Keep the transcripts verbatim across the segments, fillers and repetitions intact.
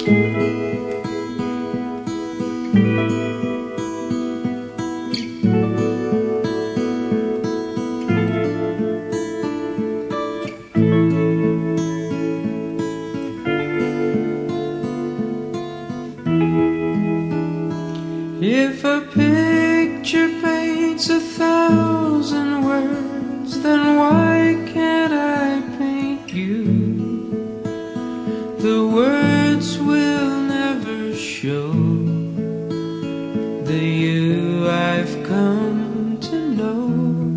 If a picture paints a thousand words, then why can't I paint you? The words will never show the you I've come to know.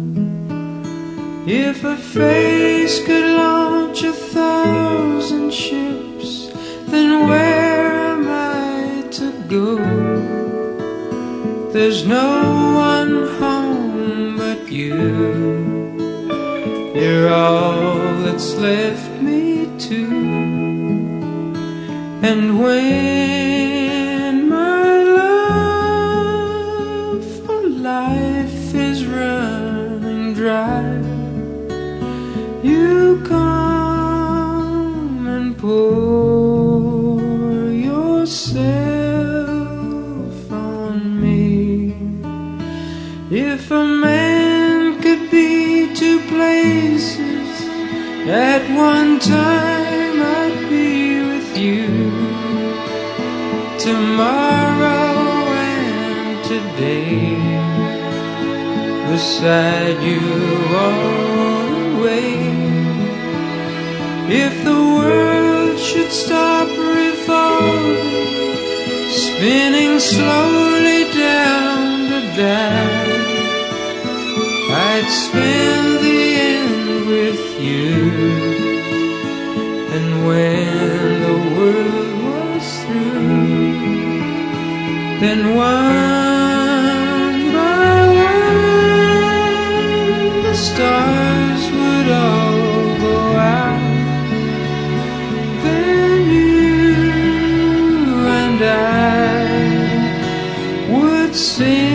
If a face could launch a thousand ships, then where am I to go? There's no one home but you. You're all that's left me to. And when my love for life is running dry, you come and pour yourself on me. If a man could be two places at one time, I'd be with you tomorrow and today, beside you always. If the world should stop revolving, spinning slowly down to die, I'd spend the end with you. And when the world was through, then one by one the stars would all go out. Then you and I would sing